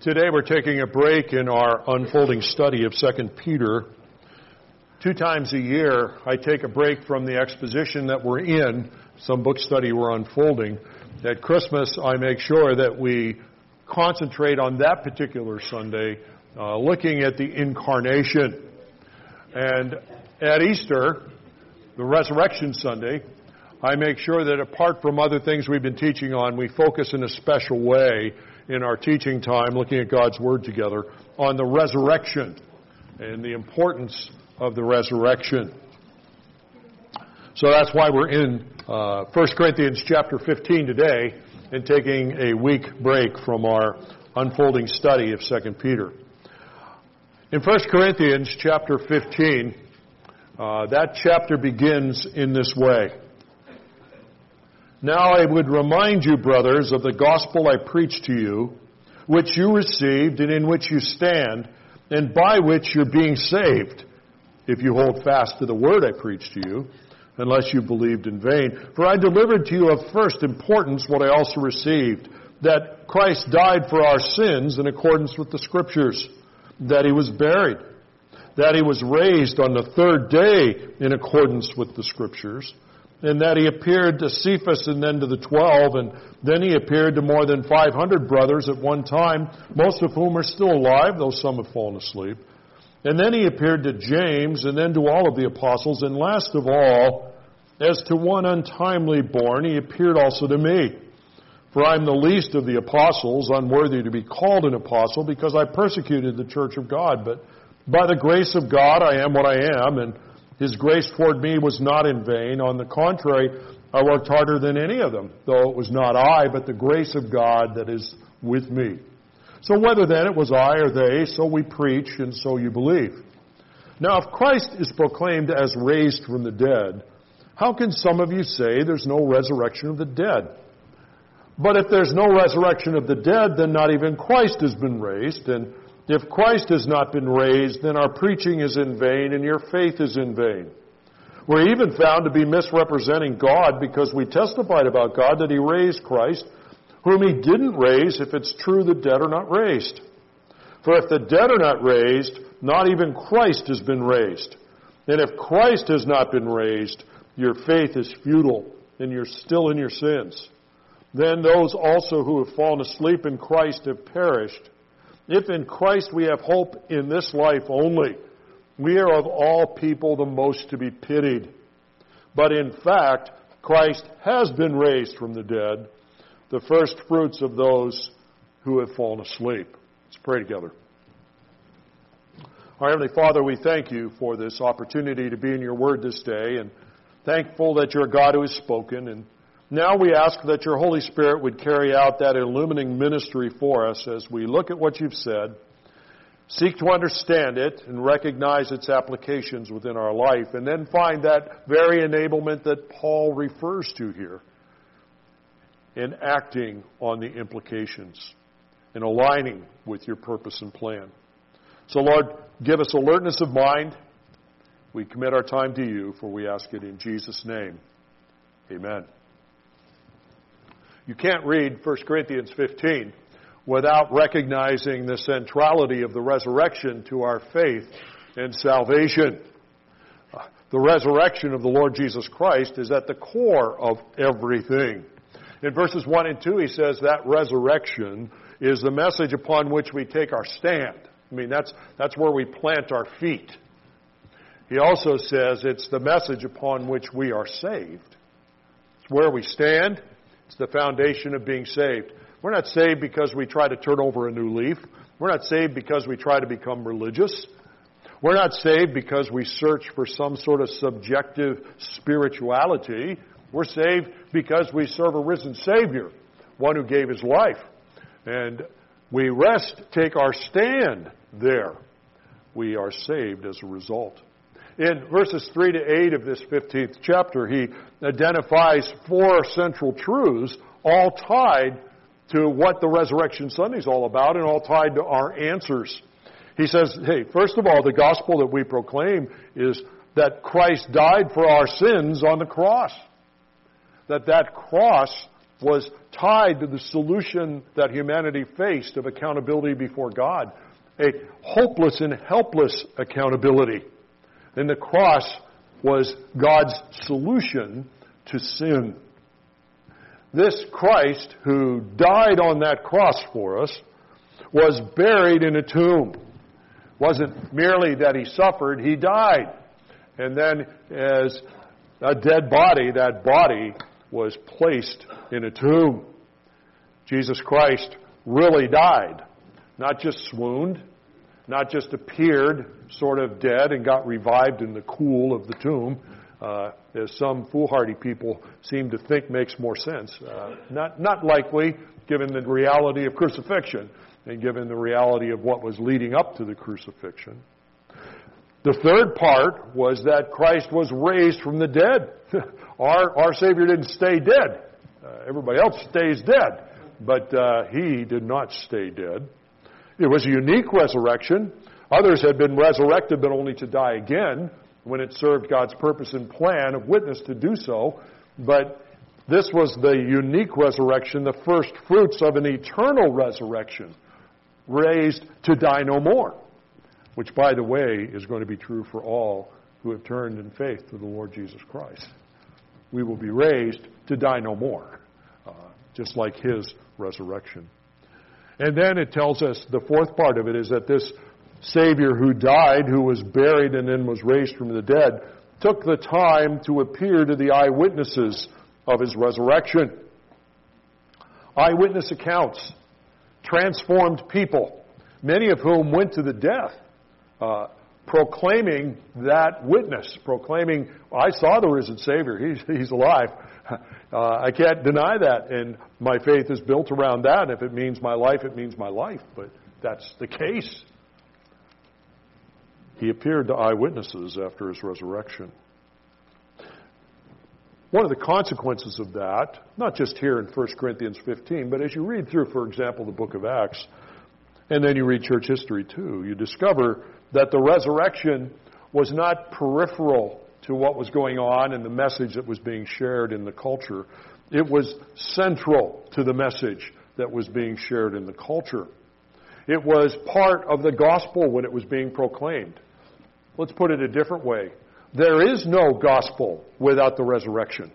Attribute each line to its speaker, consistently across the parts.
Speaker 1: Today we're taking a break in our unfolding study of 2 Peter. 2 times a year I take a break from the exposition that we're in, some book study we're unfolding. At Christmas I make sure that we concentrate on that particular Sunday, looking at the Incarnation. And at Easter, the Resurrection Sunday, I make sure that apart from other things we've been teaching on, we focus in a special way in our teaching time, looking at God's Word together, on the resurrection and the importance of the resurrection. So that's why we're in 1 Corinthians chapter 15 today and taking a week break from our unfolding study of 2 Peter. In 1 Corinthians chapter 15, that chapter begins in this way. Now I would remind you, brothers, of the gospel I preached to you, which you received and in which you stand, and by which you're being saved, if you hold fast to the word I preached to you, unless you believed in vain. For I delivered to you of first importance what I also received, that Christ died for our sins in accordance with the Scriptures, that he was buried, that he was raised on the third day in accordance with the Scriptures, and that he appeared to Cephas and then to the 12, and then he appeared to more than 500 brothers at one time, most of whom are still alive, though some have fallen asleep. And then he appeared to James, and then to all of the apostles, and last of all, as to one untimely born, he appeared also to me. For I am the least of the apostles, unworthy to be called an apostle, because I persecuted the church of God. But by the grace of God I am what I am, and his grace toward me was not in vain. On the contrary, I worked harder than any of them, though it was not I, but the grace of God that is with me. So whether then it was I or they, so we preach, and so you believe. Now if Christ is proclaimed as raised from the dead, how can some of you say there's no resurrection of the dead? But if there's no resurrection of the dead, then not even Christ has been raised, and if Christ has not been raised, then our preaching is in vain and your faith is in vain. We're even found to be misrepresenting God because we testified about God that he raised Christ, whom he didn't raise if it's true the dead are not raised. For if the dead are not raised, not even Christ has been raised. And if Christ has not been raised, your faith is futile and you're still in your sins. Then those also who have fallen asleep in Christ have perished. If in Christ we have hope in this life only, we are of all people the most to be pitied. But in fact, Christ has been raised from the dead, the first fruits of those who have fallen asleep. Let's pray together. Our Heavenly Father, we thank you for this opportunity to be in your word this day, and thankful that you're a God who has spoken. And now we ask that your Holy Spirit would carry out that illumining ministry for us as we look at what you've said, seek to understand it and recognize its applications within our life, and then find that very enablement that Paul refers to here in acting on the implications and aligning with your purpose and plan. So Lord, give us alertness of mind. We commit our time to you, for we ask it in Jesus' name. Amen. You can't read 1 Corinthians 15 without recognizing the centrality of the resurrection to our faith and salvation. The resurrection of the Lord Jesus Christ is at the core of everything. In verses 1 and 2, he says that resurrection is the message upon which we take our stand. I mean, that's where we plant our feet. He also says it's the message upon which we are saved. It's where we stand. It's the foundation of being saved. We're not saved because we try to turn over a new leaf. We're not saved because we try to become religious. We're not saved because we search for some sort of subjective spirituality. We're saved because we serve a risen Savior, one who gave his life. And we rest, take our stand there. We are saved as a result. In verses 3 to 8 of this 15th chapter, he identifies 4 central truths, all tied to what the Resurrection Sunday is all about and all tied to our answers. He says, hey, first of all, the gospel that we proclaim is that Christ died for our sins on the cross. That cross was tied to the solution that humanity faced of accountability before God, a hopeless and helpless accountability. And the cross was God's solution to sin. This Christ who died on that cross for us was buried in a tomb. It wasn't merely that he suffered, he died. And then as a dead body, that body was placed in a tomb. Jesus Christ really died. Not just swooned, not just appeared sort of dead and got revived in the cool of the tomb, as some foolhardy people seem to think makes more sense. Not likely, given the reality of crucifixion and given the reality of what was leading up to the crucifixion. The third part was that Christ was raised from the dead. Our Savior didn't stay dead. Everybody else stays dead, but he did not stay dead. It was a unique resurrection. Others had been resurrected, but only to die again when it served God's purpose and plan of witness to do so. But this was the unique resurrection, the first fruits of an eternal resurrection, raised to die no more, which, by the way, is going to be true for all who have turned in faith to the Lord Jesus Christ. We will be raised to die no more, just like his resurrection. And then it tells us, the fourth part of it is that this Savior who died, who was buried and then was raised from the dead, took the time to appear to the eyewitnesses of his resurrection. Eyewitness accounts, transformed people, many of whom went to the death, proclaiming that witness, proclaiming, I saw the risen Savior, he's alive. I can't deny that, and my faith is built around that. If it means my life, it means my life, but that's the case. He appeared to eyewitnesses after his resurrection. One of the consequences of that, not just here in 1 Corinthians 15, but as you read through, for example, the book of Acts, and then you read church history too, you discover that the resurrection was not peripheral to what was going on and the message that was being shared in the culture. It was central to the message that was being shared in the culture. It was part of the gospel when it was being proclaimed. Let's put it a different way. There is no gospel without the resurrection.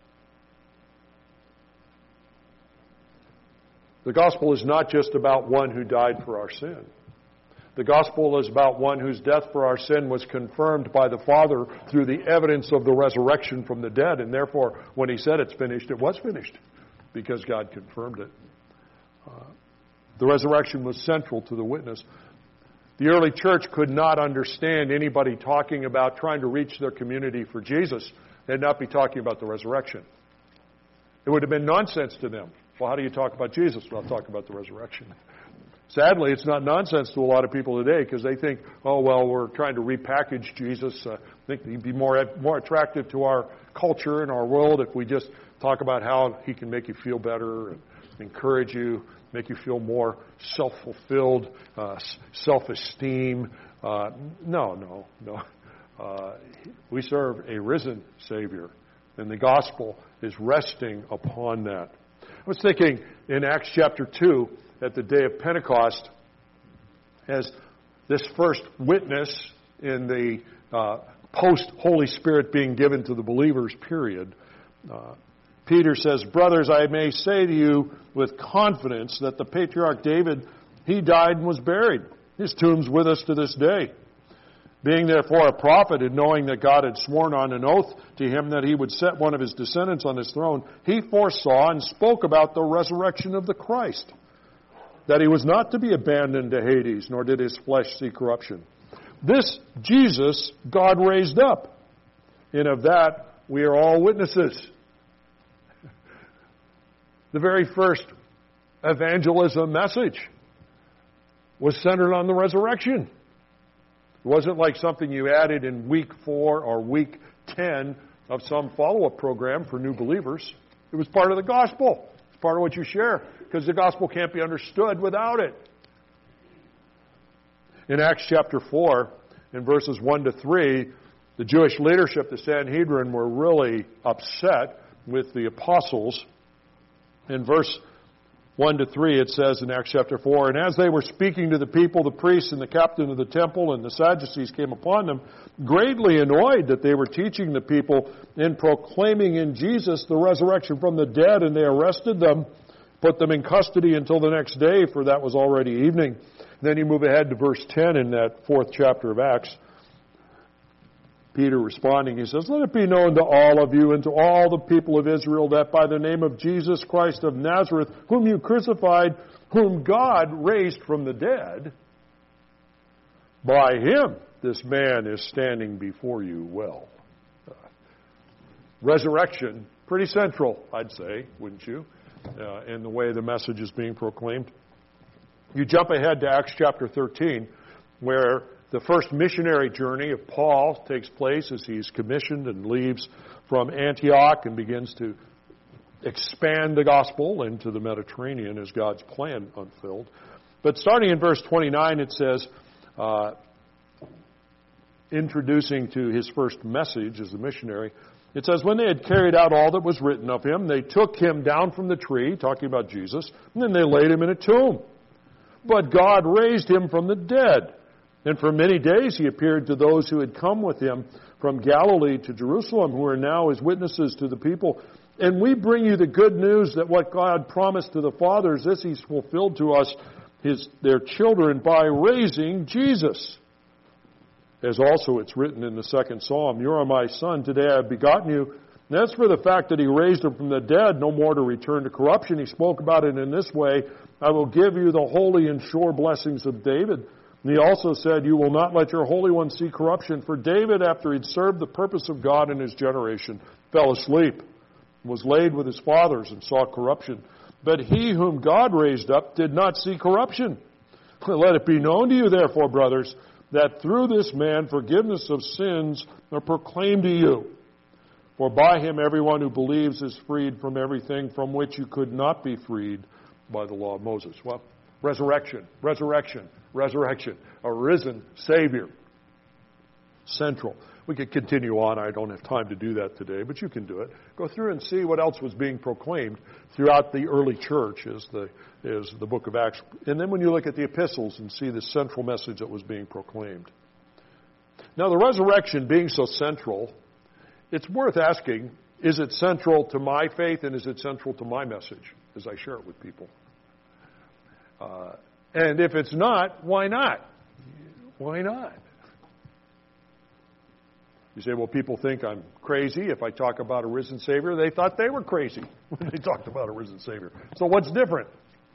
Speaker 1: The gospel is not just about one who died for our sin. The gospel is about one whose death for our sin was confirmed by the Father through the evidence of the resurrection from the dead. And therefore, when he said it's finished, it was finished because God confirmed it. The resurrection was central to the witness. The early church could not understand anybody talking about trying to reach their community for Jesus and not be talking about the resurrection. It would have been nonsense to them. Well, how do you talk about Jesus without talking about the resurrection? Sadly, it's not nonsense to a lot of people today because they think, oh, well, we're trying to repackage Jesus. I think he'd be more attractive to our culture and our world if we just talk about how he can make you feel better and encourage you, make you feel more self-fulfilled, self-esteem. No. We serve a risen Savior, and the gospel is resting upon that. I was thinking in Acts chapter 2, at the day of Pentecost, as this first witness in the post-Holy Spirit being given to the believers period, Peter says, brothers, I may say to you with confidence that the patriarch David, he died and was buried. His tomb's with us to this day. Being therefore a prophet and knowing that God had sworn on an oath to him that he would set one of his descendants on his throne, he foresaw and spoke about the resurrection of the Christ, that he was not to be abandoned to Hades, nor did his flesh see corruption. This Jesus God raised up, and of that we are all witnesses. The very first evangelism message was centered on the resurrection. It wasn't like something you added in week 4 or week 10 of some follow-up program for new believers. It was part of the gospel. It's part of what you share, because the gospel can't be understood without it. In Acts chapter 4, in verses 1 to 3, the Jewish leadership, the Sanhedrin, were really upset with the apostles In verse 1 to 3, it says in Acts chapter 4, "And as they were speaking to the people, the priests and the captain of the temple and the Sadducees came upon them, greatly annoyed that they were teaching the people and proclaiming in Jesus the resurrection from the dead, and they arrested them, put them in custody until the next day, for that was already evening." Then you move ahead to verse 10 in that 4th chapter of Acts. Peter responding, he says, "Let it be known to all of you and to all the people of Israel that by the name of Jesus Christ of Nazareth, whom you crucified, whom God raised from the dead, by him this man is standing before you well." Resurrection, pretty central, I'd say, wouldn't you, in the way the message is being proclaimed. You jump ahead to Acts chapter 13, where the first missionary journey of Paul takes place as he's commissioned and leaves from Antioch and begins to expand the gospel into the Mediterranean as God's plan unfurled. But starting in verse 29, it says, introducing to his first message as a missionary, it says, "When they had carried out all that was written of him, they took him down from the tree," talking about Jesus, "and then they laid him in a tomb. But God raised him from the dead. And for many days he appeared to those who had come with him from Galilee to Jerusalem, who are now his witnesses to the people. And we bring you the good news that what God promised to the fathers, this he's fulfilled to us, their children, by raising Jesus. As also it's written in the 2nd Psalm, 'You are my son, today I have begotten you.' And as for the fact that he raised him from the dead, no more to return to corruption, he spoke about it in this way, 'I will give you the holy and sure blessings of David.' And he also said, 'You will not let your Holy One see corruption.' For David, after he'd served the purpose of God in his generation, fell asleep, was laid with his fathers, and saw corruption. But he whom God raised up did not see corruption. Let it be known to you, therefore, brothers, that through this man forgiveness of sins are proclaimed to you. For by him everyone who believes is freed from everything from which you could not be freed by the law of Moses." Well, resurrection, resurrection, resurrection. A risen Savior. Central. We could continue on. I don't have time to do that today, but you can do it. Go through and see what else was being proclaimed throughout the early church as the book of Acts. And then when you look at the epistles and see the central message that was being proclaimed. Now, the resurrection being so central, it's worth asking, is it central to my faith and is it central to my message as I share it with people? And if it's not, why not? Why not? You say, well, people think I'm crazy if I talk about a risen Savior. They thought they were crazy when they talked about a risen Savior. So what's different?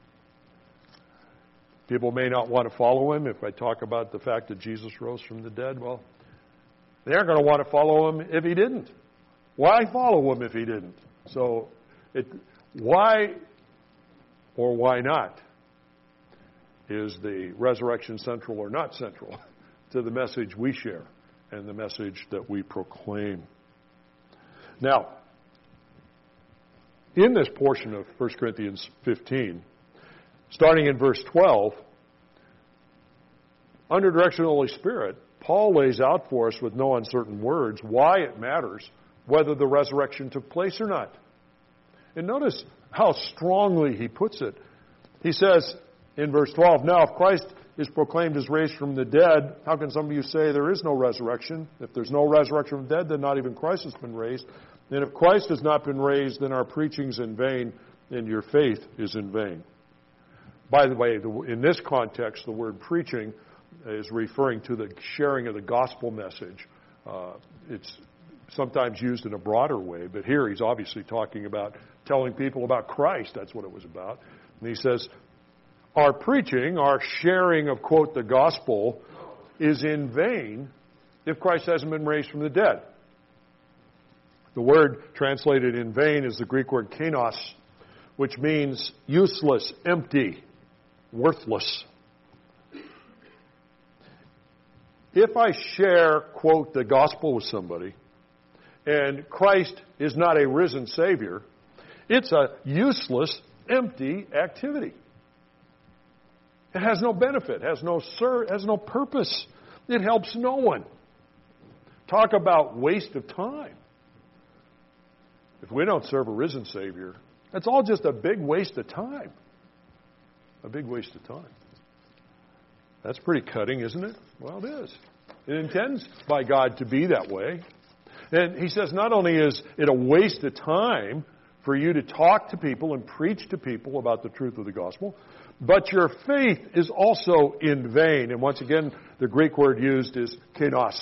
Speaker 1: People may not want to follow him if I talk about the fact that Jesus rose from the dead. Well, they aren't going to want to follow him if he didn't. Why follow him if he didn't? So why or why not? Is the resurrection central or not central to the message we share and the message that we proclaim? Now, in this portion of 1 Corinthians 15, starting in verse 12, under direction of the Holy Spirit, Paul lays out for us with no uncertain words why it matters whether the resurrection took place or not. And notice how strongly he puts it. He says, in verse 12, "Now if Christ is proclaimed as raised from the dead, how can some of you say there is no resurrection? If there's no resurrection from the dead, then not even Christ has been raised. And if Christ has not been raised, then our preaching's in vain, and your faith is in vain." By the way, in this context, the word preaching is referring to the sharing of the gospel message. It's sometimes used in a broader way, but here he's obviously talking about telling people about Christ. That's what it was about. And he says, our preaching, our sharing of, quote, the gospel is in vain if Christ hasn't been raised from the dead. The word translated in vain is the Greek word kainos, which means useless, empty, worthless. If I share, quote, the gospel with somebody, and Christ is not a risen Savior, it's a useless, empty activity. It has no benefit, has no purpose. It helps no one. Talk about waste of time. If we don't serve a risen Savior, That's all just a big waste of time. A big waste of time. That's pretty cutting, isn't it? Well, it is. It intends by God to be that way. And he says not only is it a waste of time for you to talk to people and preach to people about the truth of the gospel, but your faith is also in vain. And once again, the Greek word used is kenos.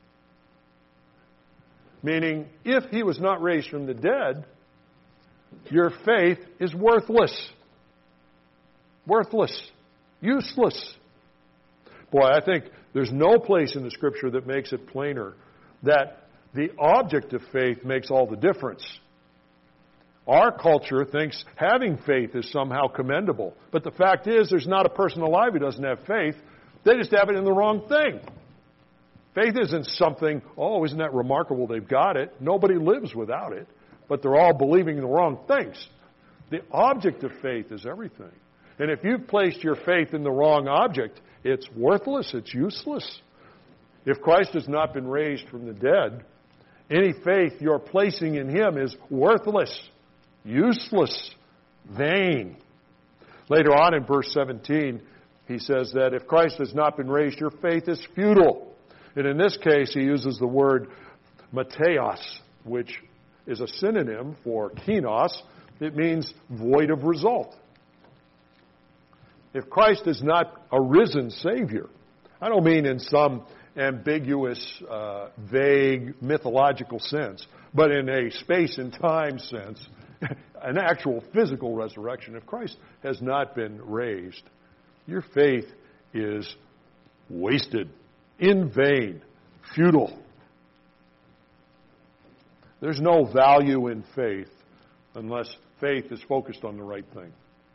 Speaker 1: Meaning, if he was not raised from the dead, your faith is worthless. Worthless. Useless. Boy, I think there's no place in the Scripture that makes it plainer that the object of faith makes all the difference. Our culture thinks having faith is somehow commendable. But the fact is, there's not a person alive who doesn't have faith. They just have it in the wrong thing. Faith isn't something, oh, isn't that remarkable they've got it? Nobody lives without it. But they're all believing the wrong things. The object of faith is everything. And if you've placed your faith in the wrong object, it's worthless, it's useless. If Christ has not been raised from the dead, any faith you're placing in Him is worthless, useless, vain. Later on in verse 17, he says that if Christ has not been raised, your faith is futile. And in this case, he uses the word mateos, which is a synonym for kenos. It means void of result. If Christ is not a risen Savior, I don't mean in some ambiguous, vague, mythological sense, but in a space and time sense, an actual physical resurrection. If Christ has not been raised, your faith is wasted, in vain, futile. There's no value in faith unless faith is focused on the right thing.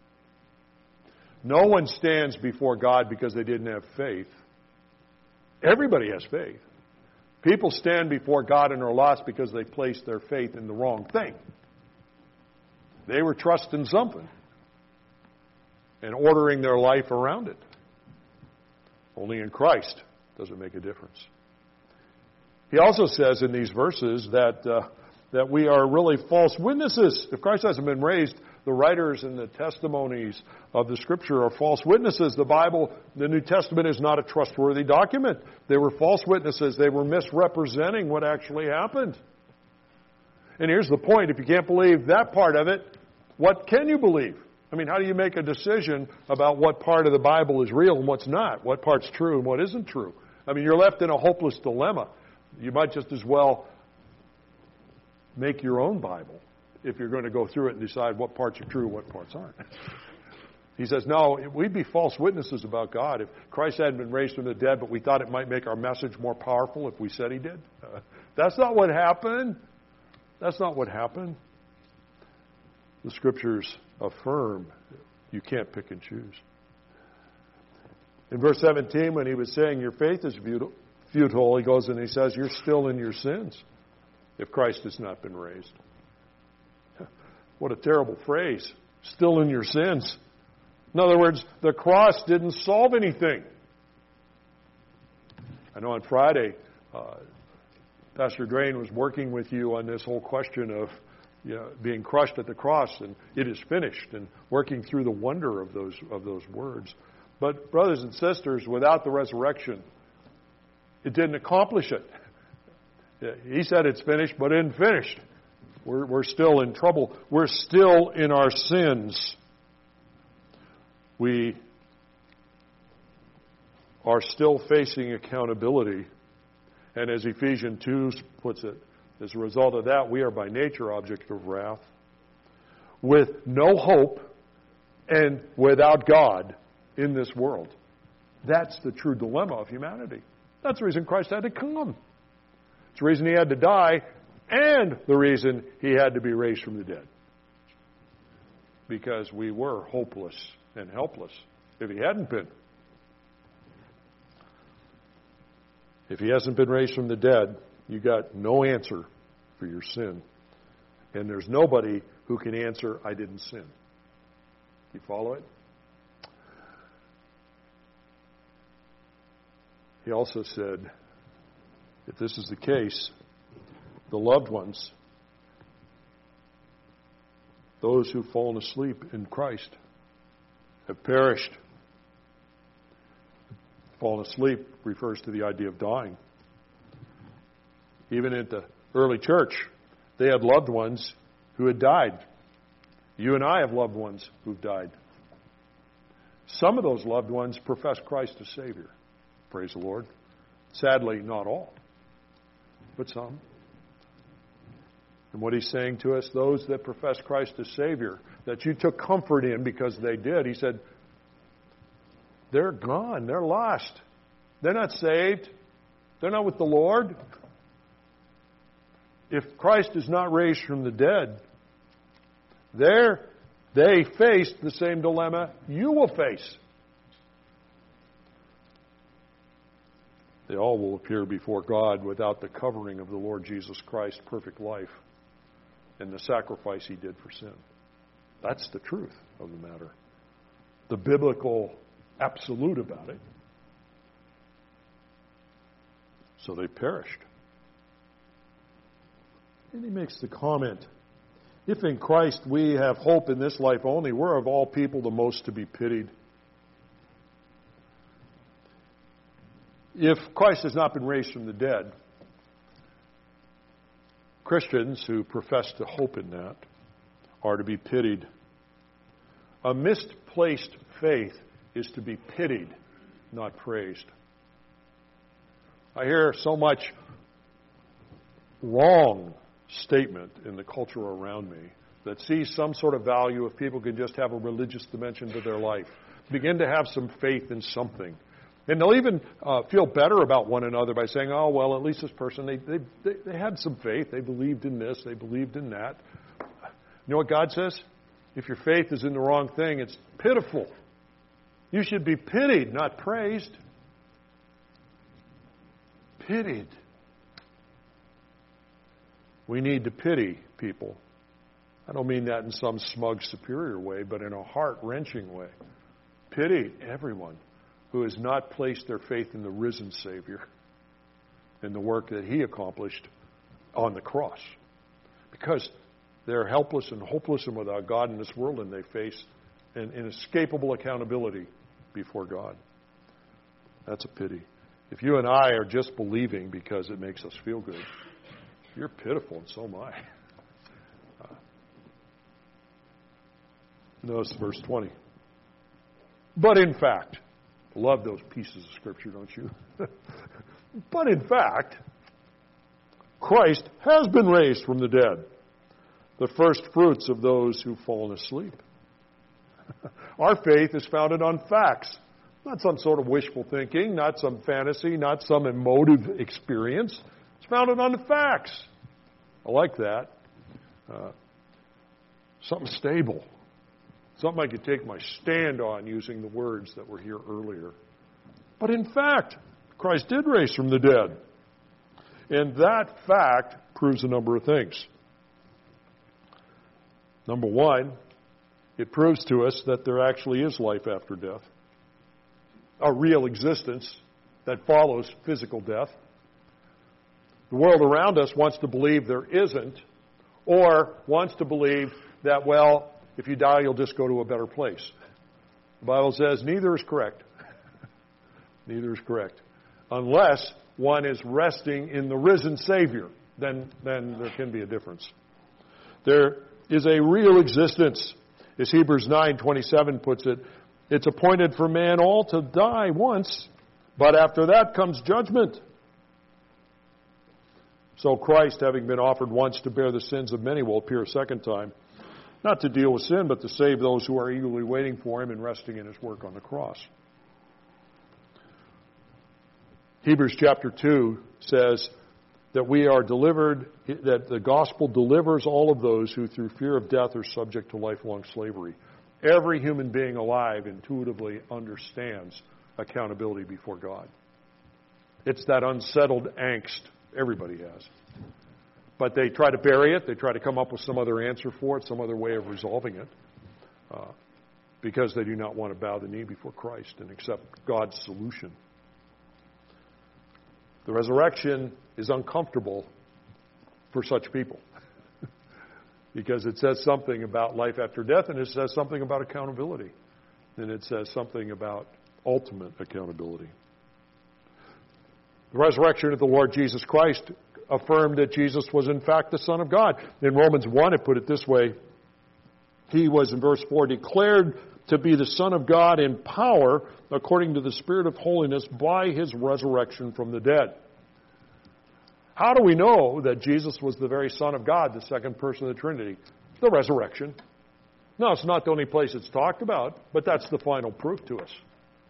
Speaker 1: No one stands before God because they didn't have faith. Everybody has faith. People stand before God and are lost because they placed their faith in the wrong thing. They were trusting something and ordering their life around it. Only in Christ does it make a difference. He also says in these verses that we are really false witnesses. If Christ hasn't been raised, the writers and the testimonies of the Scripture are false witnesses. The Bible, the New Testament, is not a trustworthy document. They were false witnesses. They were misrepresenting what actually happened. And here's the point. If you can't believe that part of it, what can you believe? I mean, how do you make a decision about what part of the Bible is real and what's not? What part's true and what isn't true? I mean, you're left in a hopeless dilemma. You might just as well make your own Bible if you're going to go through it and decide what parts are true and what parts aren't. He says, no, we'd be false witnesses about God if Christ hadn't been raised from the dead, but we thought it might make our message more powerful if we said He did. That's not what happened. That's not what happened. The Scriptures affirm you can't pick and choose. In verse 17, when he was saying your faith is futile, he goes and he says you're still in your sins if Christ has not been raised. What a terrible phrase. Still in your sins. In other words, the cross didn't solve anything. I know on Friday, Pastor Drain was working with you on this whole question of being crushed at the cross, and it is finished, and working through the wonder of those words. But brothers and sisters, without the resurrection, it didn't accomplish it. He said it's finished, but it isn't finished. We're still in trouble. We're still in our sins. We are still facing accountability. And as Ephesians 2 puts it, as a result of that, we are by nature object of wrath, with no hope and without God in this world. That's the true dilemma of humanity. That's the reason Christ had to come. It's the reason He had to die, and the reason He had to be raised from the dead. Because we were hopeless and helpless if He hadn't been. If He hasn't been raised from the dead, you got no answer for your sin. And there's nobody who can answer, I didn't sin. You follow it? He also said, if this is the case, the loved ones Those who've fallen asleep in Christ have perished. Fallen asleep refers to the idea of dying. Even in the early church, they had loved ones who had died. You and I have loved ones who've died. Some of those loved ones profess Christ as Savior. Praise the Lord. Sadly, not all, but some. And what he's saying to us, those that profess Christ as Savior, that you took comfort in because they did, he said, they're gone. They're lost. They're not saved. They're not with the Lord. If Christ is not raised from the dead, they faced the same dilemma you will face. They all will appear before God without the covering of the Lord Jesus Christ's perfect life and the sacrifice He did for sin. That's the truth of the matter. The biblical absolute about it. So they perished. And he makes the comment, if in Christ we have hope in this life only, we're of all people the most to be pitied. If Christ has not been raised from the dead, Christians who profess to hope in that are to be pitied. A misplaced faith is to be pitied, not praised. I hear so much wrong statement in the culture around me that sees some sort of value if people can just have a religious dimension to their life. Begin to have some faith in something. And they'll even feel better about one another by saying, oh, well, at least this person, they had some faith. They believed in this. They believed in that. You know what God says? If your faith is in the wrong thing, it's pitiful. You should be pitied, not praised. Pitied. We need to pity people. I don't mean that in some smug, superior way, but in a heart-wrenching way. Pity everyone who has not placed their faith in the risen Savior and the work that He accomplished on the cross. Because they're helpless and hopeless and without God in this world, and they face an inescapable accountability before God. That's a pity. If you and I are just believing because it makes us feel good, you're pitiful, and so am I. Notice verse 20. But in fact, love those pieces of Scripture, don't you? But in fact, Christ has been raised from the dead, the first fruits of those who've fallen asleep. Our faith is founded on facts, not some sort of wishful thinking, not some fantasy, not some emotive experience. It's founded on the facts. I like that. Something stable. Something I could take my stand on using the words that were here earlier. But in fact, Christ did raise from the dead. And that fact proves a number of things. Number one, it proves to us that there actually is life after death. A real existence that follows physical death. The world around us wants to believe there isn't, or wants to believe that, well, if you die, you'll just go to a better place. The Bible says neither is correct. Neither is correct. Unless one is resting in the risen Savior, then there can be a difference. There is a real existence. As Hebrews 9:27 puts it, it's appointed for man all to die once, but after that comes judgment. So Christ, having been offered once to bear the sins of many, will appear a second time, not to deal with sin, but to save those who are eagerly waiting for Him and resting in His work on the cross. Hebrews chapter 2 says that we are delivered, that the gospel delivers all of those who through fear of death are subject to lifelong slavery. Every human being alive intuitively understands accountability before God. It's that unsettled angst everybody has. But they try to bury it. They try to come up with some other answer for it, some other way of resolving it, because they do not want to bow the knee before Christ and accept God's solution. The resurrection is uncomfortable for such people. Because it says something about life after death, and it says something about accountability. And it says something about ultimate accountability. The resurrection of the Lord Jesus Christ affirmed that Jesus was in fact the Son of God. In Romans 1, it put it this way. He was, in verse 4, declared to be the Son of God in power according to the Spirit of holiness by His resurrection from the dead. How do we know that Jesus was the very Son of God, the second person of the Trinity? The resurrection. No, it's not the only place it's talked about, but that's the final proof to us.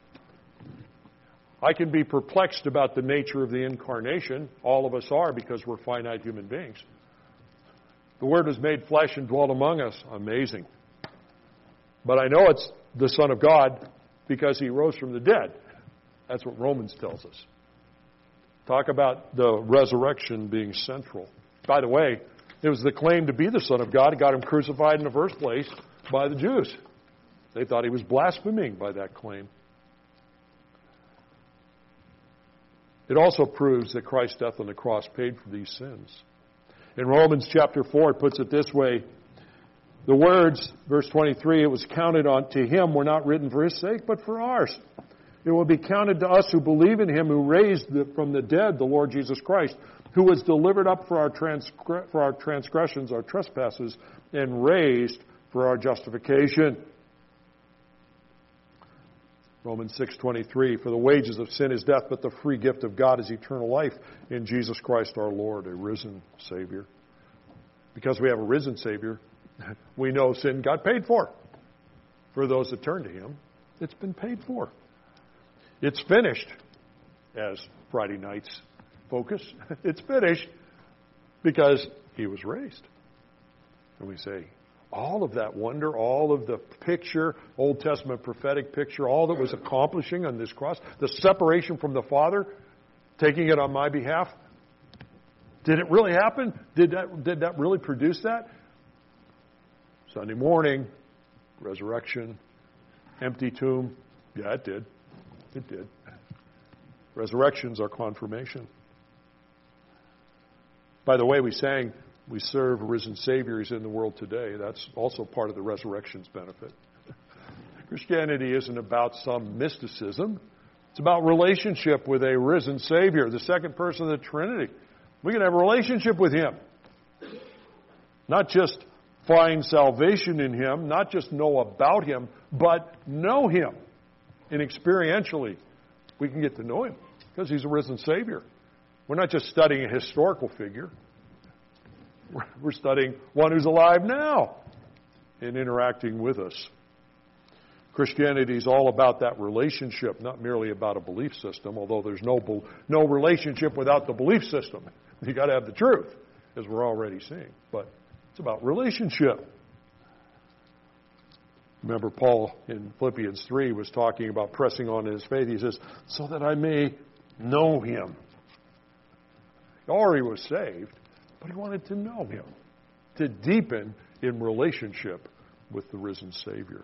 Speaker 1: I can be perplexed about the nature of the incarnation. All of us are, because we're finite human beings. The Word was made flesh and dwelt among us. Amazing. But I know it's the Son of God because He rose from the dead. That's what Romans tells us. Talk about the resurrection being central. By the way, it was the claim to be the Son of God that got Him crucified in the first place by the Jews. They thought He was blaspheming by that claim. It also proves that Christ's death on the cross paid for these sins. In Romans chapter 4, it puts it this way. The words, verse 23, it was counted on to Him were not written for His sake, but for ours. It will be counted to us who believe in Him who raised from the dead the Lord Jesus Christ, who was delivered up for our transgressions, our trespasses, and raised for our justification. Romans 6:23, for the wages of sin is death, but the free gift of God is eternal life in Jesus Christ our Lord, a risen Savior. Because we have a risen Savior, we know sin got paid for. For those that turn to Him, it's been paid for. It's finished, as Friday night's focus. It's finished because He was raised. And we say, all of that wonder, all of the picture, Old Testament prophetic picture, all that was accomplishing on this cross, the separation from the Father, taking it on my behalf, did it really happen? Did that really produce that? Sunday morning, resurrection, empty tomb. Yeah, it did. It did. Resurrection's our confirmation. By the way, we sang, we serve a risen Savior. He's in the world today. That's also part of the resurrection's benefit. Christianity isn't about some mysticism. It's about relationship with a risen Savior, the second person of the Trinity. We can have a relationship with Him. Not just find salvation in Him, not just know about Him, but know Him. And experientially, we can get to know Him because He's a risen Savior. We're not just studying a historical figure. We're studying one who's alive now and interacting with us. Christianity is all about that relationship, not merely about a belief system, although there's no relationship without the belief system. You've got to have the truth, as we're already seeing. But it's about relationship. Remember, Paul in Philippians 3 was talking about pressing on in his faith. He says, so that I may know Him. He already was saved, but he wanted to know Him, to deepen in relationship with the risen Savior.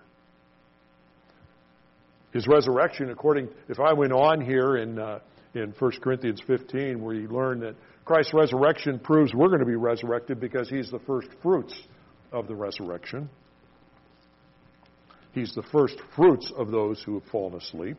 Speaker 1: His resurrection, if I went on here in 1 Corinthians 15, where you learn that Christ's resurrection proves we're going to be resurrected because He's the first fruits of the resurrection. He's the first fruits of those who have fallen asleep.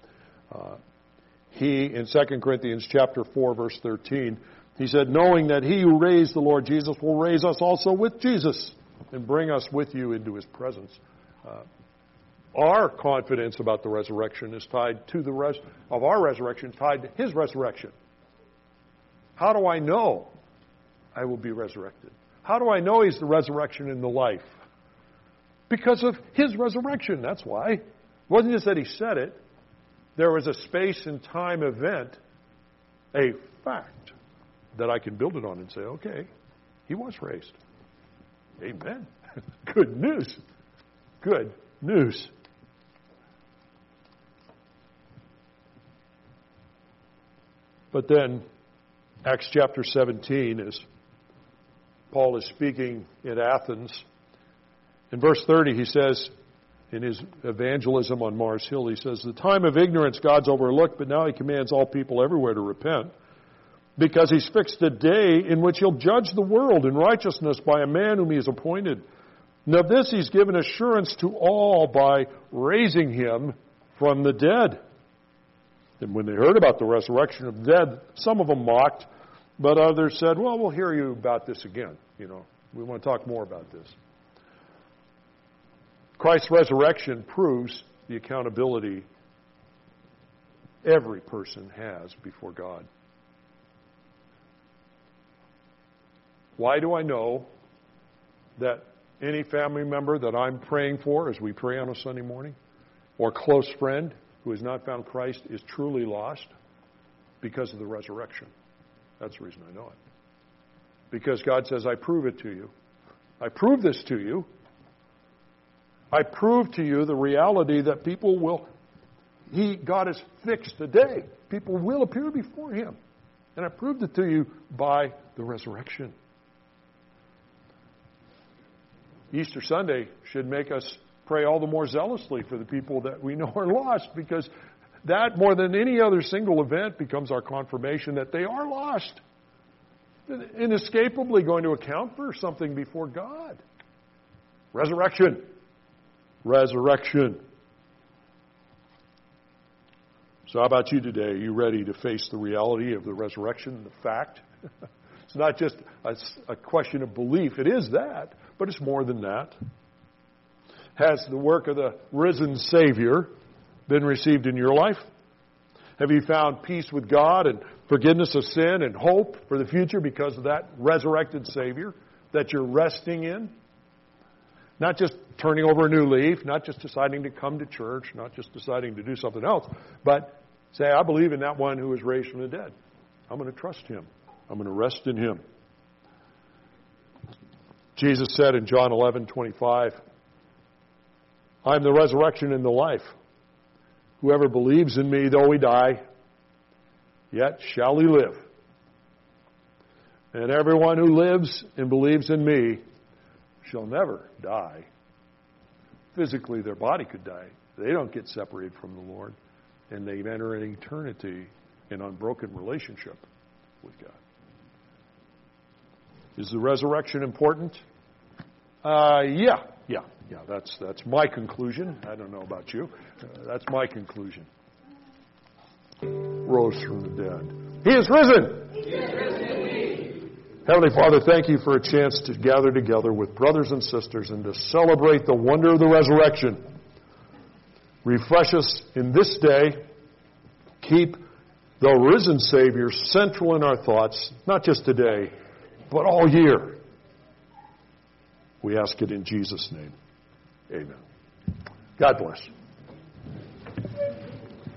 Speaker 1: He, in 2 Corinthians chapter 4, verse 13, he said, knowing that He who raised the Lord Jesus will raise us also with Jesus and bring us with you into His presence. Our confidence about the resurrection is tied to our resurrection, tied to His resurrection. How do I know I will be resurrected? How do I know He's the resurrection and the life? Because of His resurrection, that's why. It wasn't just that He said it. There was a space and time event, a fact, that I can build it on and say, okay, He was raised. Amen. Good news. Good news. But then, Acts chapter 17, as Paul is speaking in Athens, in verse 30, he says, in his evangelism on Mars Hill, he says, the time of ignorance God's overlooked, but now He commands all people everywhere to repent. because He's fixed a day in which He'll judge the world in righteousness by a man whom He has appointed. And of this He's given assurance to all by raising Him from the dead. And when they heard about the resurrection of the dead, some of them mocked, but others said, well, we'll hear you about this again. We want to talk more about this. Christ's resurrection proves the accountability every person has before God. Why do I know that any family member that I'm praying for as we pray on a Sunday morning, or close friend who has not found Christ, is truly lost? Because of the resurrection. That's the reason I know it. Because God says, I prove it to you. I prove this to you. I prove to you the reality that people will, God has fixed a day. People will appear before Him. And I proved it to you by the resurrection. Easter Sunday should make us pray all the more zealously for the people that we know are lost, because that, more than any other single event, becomes our confirmation that they are lost. Inescapably going to account for something before God. Resurrection. Resurrection. So how about you today? Are you ready to face the reality of the resurrection, the fact? It's not just a question of belief. It is that, but it's more than that. Has the work of the risen Savior been received in your life? Have you found peace with God and forgiveness of sin and hope for the future because of that resurrected Savior that you're resting in? Not just turning over a new leaf, not just deciding to come to church, not just deciding to do something else, but say, I believe in that one who was raised from the dead. I'm going to trust Him. I'm going to rest in Him. Jesus said in John 11:25, I am the resurrection and the life. Whoever believes in me, though he die, yet shall he live. And everyone who lives and believes in me shall never die. Physically, their body could die. They don't get separated from the Lord, and they enter an eternity in unbroken relationship with God. Is the resurrection important? Yeah. That's my conclusion. I don't know about you. That's my conclusion. Rose from the dead. He is risen. He is risen indeed. Heavenly Father, thank you for a chance to gather together with brothers and sisters and to celebrate the wonder of the resurrection. Refresh us in this day. Keep the risen Savior central in our thoughts, not just today, but all year. We ask it in Jesus' name. Amen. God bless.